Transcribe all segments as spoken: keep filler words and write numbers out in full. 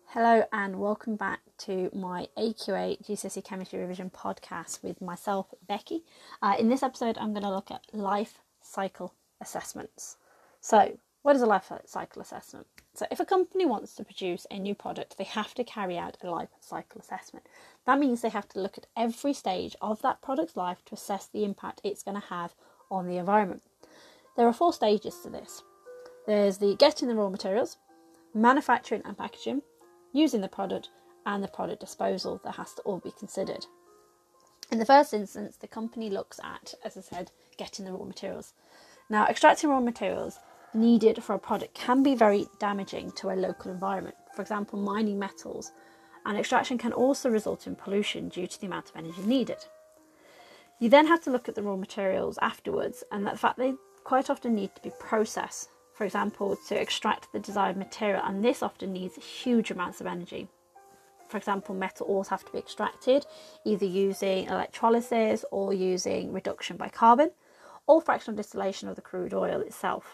Hello and welcome back to my A Q A G C S E Chemistry Revision podcast with myself, Becky. Uh, in this episode, I'm going to look at life cycle assessments. So, what is a life cycle assessment? So, if a company wants to produce a new product, they have to carry out a life cycle assessment. That means they have to look at every stage of that product's life to assess the impact it's going to have on the environment. There are four stages to this. There's the getting the raw materials, manufacturing and packaging, using the product, and the product disposal that has to all be considered. In the first instance, the company looks at, as I said, getting the raw materials. Now, extracting raw materials needed for a product can be very damaging to a local environment. For example, mining metals, and extraction can also result in pollution due to the amount of energy needed. You then have to look at the raw materials afterwards, and the fact they quite often need to be processed. For example, to extract the desired material, and this often needs huge amounts of energy. For example, metal ores have to be extracted either using electrolysis or using reduction by carbon, or fractional distillation of the crude oil itself.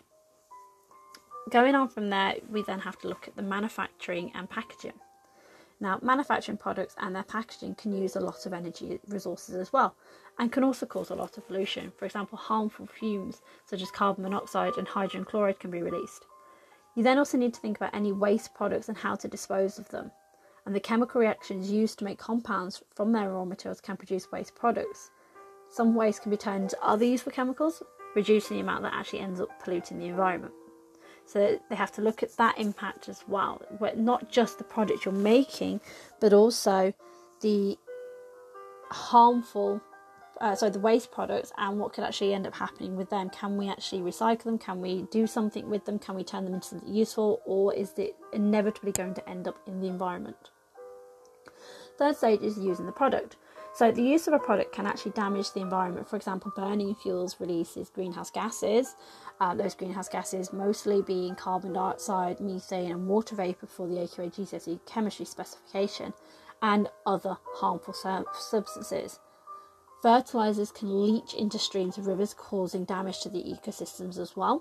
Going on from there, we then have to look at the manufacturing and packaging. Now, manufacturing products and their packaging can use a lot of energy resources as well, and can also cause a lot of pollution. For example, harmful fumes such as carbon monoxide and hydrogen chloride can be released. You then also need to think about any waste products and how to dispose of them. And the chemical reactions used to make compounds from their raw materials can produce waste products. Some waste can be turned into other useful chemicals, reducing the amount that actually ends up polluting the environment. So they have to look at that impact as well, where not just the product you're making, but also the harmful, uh, so the waste products and what could actually end up happening with them. Can we actually recycle them? Can we do something with them? Can we turn them into something useful? Or is it inevitably going to end up in the environment? Third stage is using the product. So the use of a product can actually damage the environment. For example, burning fuels releases greenhouse gases. Uh, those greenhouse gases mostly being carbon dioxide, methane and water vapour for the A Q A G C S E chemistry specification, and other harmful substances. Fertilisers can leach into streams and rivers, causing damage to the ecosystems as well.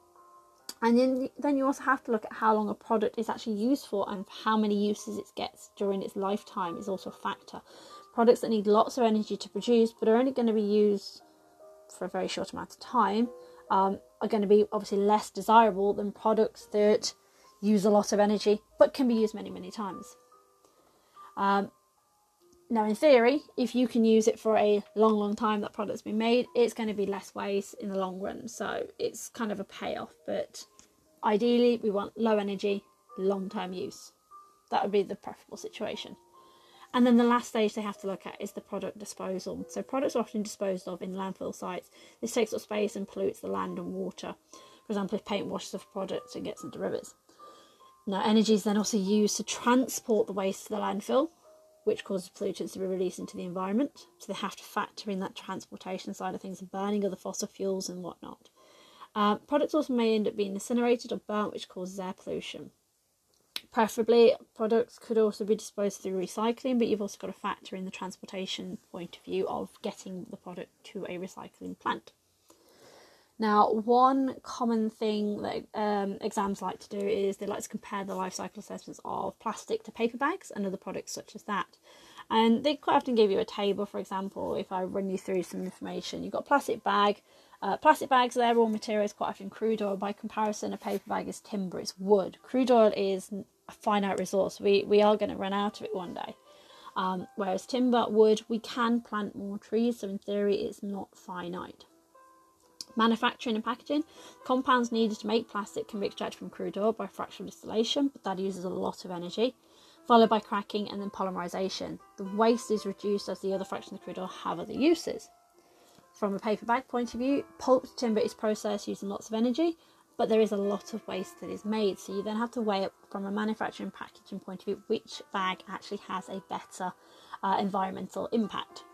And then, then you also have to look at how long a product is actually used for, and how many uses it gets during its lifetime is also a factor. Products that need lots of energy to produce but are only going to be used for a very short amount of time um, are going to be obviously less desirable than products that use a lot of energy but can be used many, many times. Um, now, in theory, if you can use it for a long, long time that product's been made, it's going to be less waste in the long run. So it's kind of a payoff. But ideally, we want low energy, long-term use. That would be the preferable situation. And then the last stage they have to look at is the product disposal. So products are often disposed of in landfill sites. This takes up space and pollutes the land and water. For example, if paint washes off products and gets into rivers. Now, energy is then also used to transport the waste to the landfill, which causes pollutants to be released into the environment. So they have to factor in that transportation side of things and burning of the fossil fuels and whatnot. Uh, products also may end up being incinerated or burnt, which causes air pollution. Preferably, products could also be disposed through recycling, but you've also got to factor in the transportation point of view of getting the product to a recycling plant. Now, one common thing that um, exams like to do is they like to compare the life cycle assessments of plastic to paper bags and other products such as that. And they quite often give you a table. For example, if I run you through some information, you've got a plastic bag. Uh, plastic bags, their raw material is quite often crude oil. By comparison, a paper bag is timber, it's wood. Crude oil is a finite resource. We we are going to run out of it one day. Um, whereas timber, wood, we can plant more trees, so in theory it's not finite. Manufacturing and packaging. Compounds needed to make plastic can be extracted from crude oil by fractional distillation, but that uses a lot of energy, followed by cracking and then polymerization. The waste is reduced as the other fractions of crude oil have other uses. From a paper bag point of view, pulp timber is processed using lots of energy, but there is a lot of waste that is made. So you then have to weigh up from a manufacturing and packaging point of view which bag actually has a better uh, environmental impact.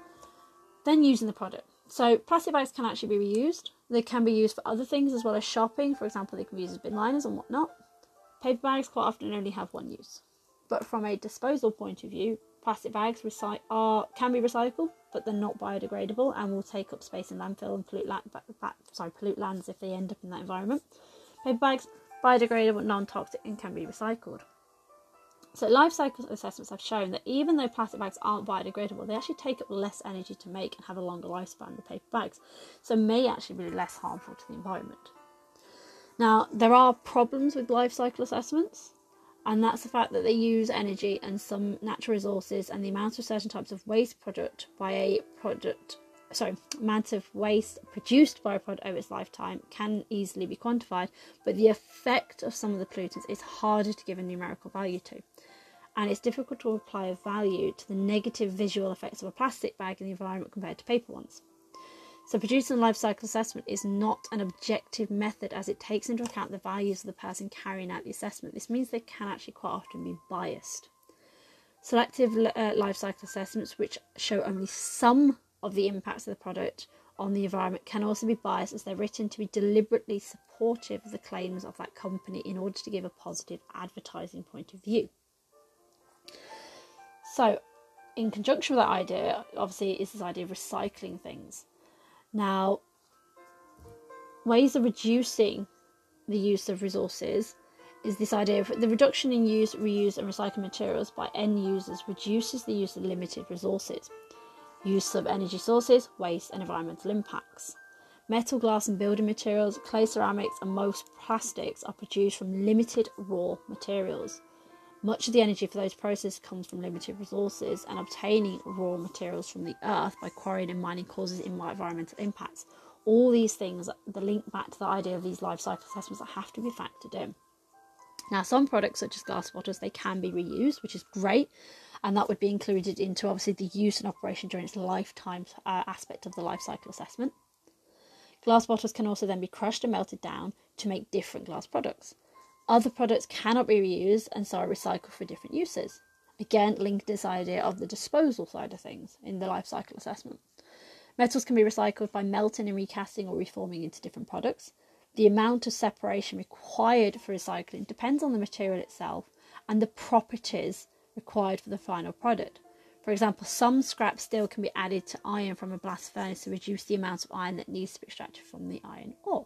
Then using the product. So plastic bags can actually be reused. They can be used for other things as well as shopping. For example, they can be used as bin liners and whatnot. Paper bags quite often only have one use. But from a disposal point of view, plastic bags recy- are can be recycled, but they're not biodegradable and will take up space in landfill and pollute, la- back, back, sorry, pollute lands if they end up in that environment. Paper bags, biodegradable, non-toxic, and can be recycled. So life cycle assessments have shown that even though plastic bags aren't biodegradable, they actually take up less energy to make and have a longer lifespan than paper bags, so may actually be less harmful to the environment. Now, there are problems with life cycle assessments, and that's the fact that they use energy and some natural resources, and the amount of certain types of waste product by a product sorry, amount of waste produced by a product over its lifetime can easily be quantified, but the effect of some of the pollutants is harder to give a numerical value to. And it's difficult to apply a value to the negative visual effects of a plastic bag in the environment compared to paper ones. So producing a life cycle assessment is not an objective method, as it takes into account the values of the person carrying out the assessment. This means they can actually quite often be biased. Selective uh, life cycle assessments, which show only some of the impacts of the product on the environment, can also be biased, as they're written to be deliberately supportive of the claims of that company in order to give a positive advertising point of view. So, in conjunction with that idea, obviously, is this idea of recycling things. Now, ways of reducing the use of resources is this idea of the reduction in use, reuse and recycled materials by end users reduces the use of limited resources. Use of energy sources, waste and environmental impacts. Metal, glass and building materials, clay, ceramics and most plastics are produced from limited raw materials. Much of the energy for those processes comes from limited resources, and obtaining raw materials from the earth by quarrying and mining causes environmental impacts. All these things, the link back to the idea of these life cycle assessments, that have to be factored in. Now, some products such as glass bottles, they can be reused, which is great, and that would be included into obviously the use and operation during its lifetime uh, aspect of the life cycle assessment. Glass bottles can also then be crushed and melted down to make different glass products. Other products cannot be reused and so are recycled for different uses. Again, linked to this idea of the disposal side of things in the life cycle assessment. Metals can be recycled by melting and recasting or reforming into different products. The amount of separation required for recycling depends on the material itself and the properties required for the final product. For example, some scrap steel can be added to iron from a blast furnace to reduce the amount of iron that needs to be extracted from the iron ore.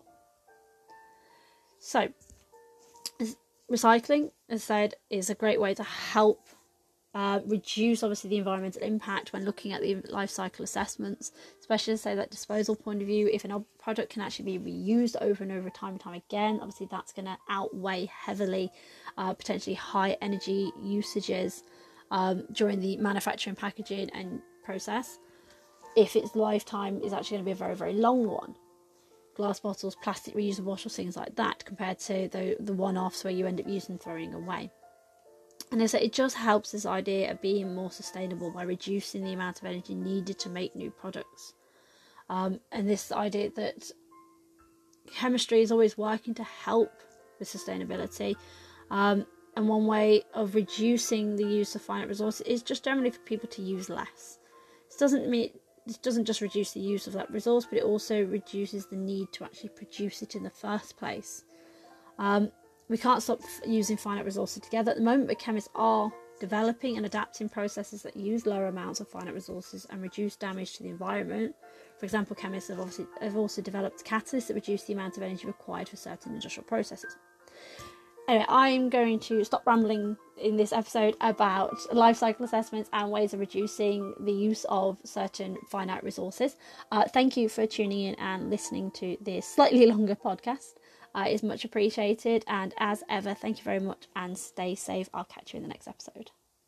So, recycling, as I said, is a great way to help uh, reduce obviously the environmental impact when looking at the life cycle assessments, especially say that disposal point of view. If a product can actually be reused over and over time and time again, obviously that's going to outweigh heavily uh, potentially high energy usages um, during the manufacturing, packaging and process, if its lifetime is actually going to be a very, very long one. Glass bottles, plastic reusable bottles, things like that, compared to the, the one-offs where you end up using and throwing away. And as I said, it just helps this idea of being more sustainable by reducing the amount of energy needed to make new products. Um, and this idea that chemistry is always working to help with sustainability. Um, and one way of reducing the use of finite resources is just generally for people to use less. This doesn't mean This doesn't just reduce the use of that resource, but it also reduces the need to actually produce it in the first place. Um, we can't stop using finite resources together at the moment, but chemists are developing and adapting processes that use lower amounts of finite resources and reduce damage to the environment. For example, chemists have, obviously, have also developed catalysts that reduce the amount of energy required for certain industrial processes. Anyway, I'm going to stop rambling in this episode about life cycle assessments and ways of reducing the use of certain finite resources. Uh, thank you for tuning in and listening to this slightly longer podcast. Uh, it's much appreciated, and as ever, thank you very much and stay safe. I'll catch you in the next episode.